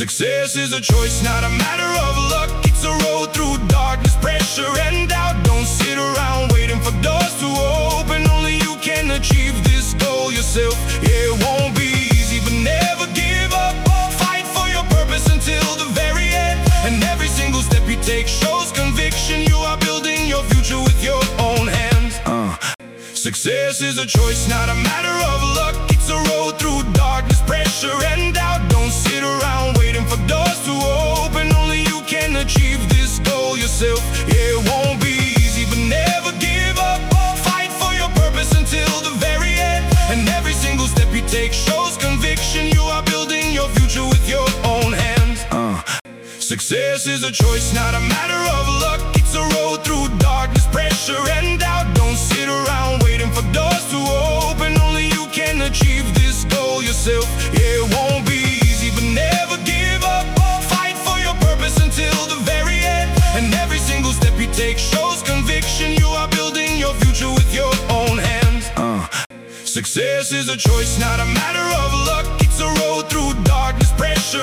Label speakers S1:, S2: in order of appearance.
S1: Success is a choice, not a matter of luck. It's a road through darkness, pressure and doubt. Don't sit around waiting for doors to open. Only you can achieve this goal yourself. Yeah, it won't be easy, but never give up. Fight for your purpose until the very end. And every single step you take shows conviction. You are building your future with your own hands. Success is a choice, not a matter of luck. It's a road through darkness, pressure and doubt. Don't sit around waiting for doors to open. Only you can achieve this goal yourself. Yeah, it won't be easy, but never give up. Fight for your purpose until the very end. And every single step you take shows conviction. You are building your future with your own hands. Success is a choice, not a matter of luck. It's a road through darkness, pressure and doubt. Don't sit around waiting for doors to open. Only you can achieve this goal yourself. Yeah, it won't be easy, but never give up. Fight for your purpose until the very end. And every single step you take shows conviction. You are building your future with your own hands. Success is a choice, not a matter of luck. It's a road through darkness, pressure